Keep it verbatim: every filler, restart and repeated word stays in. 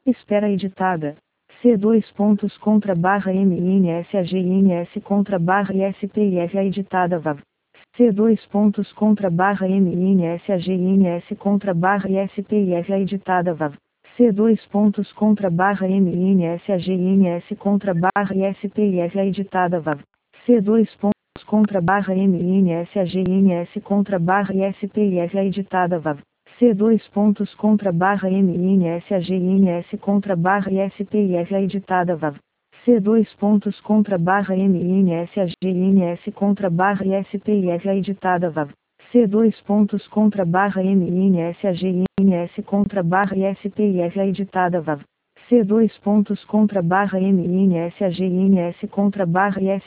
Espera editada. C dois pontos contra barra M N S A G N S contra barra I S P I F A editada V A V. C dois pontos contra barra M N S A G N S contra barra I S P I F A editada V A V. C dois pontos contra barra M N S A G N S contra barra I S P I F A editada V A V. C dois pontos contra barra M N S A G N S contra barra I S P I F A editada V A V. C dois pontos contra barra M N S A G N S contra barra I S P I F A editada V A V. C dois pontos contra barra M N S A G N S contra barra I S P I F A editada V A V. C dois pontos contra barra M N S A G N S contra barra I S P I F A editada V A V. C dois pontos contra barra M N S A G N S contra barra I S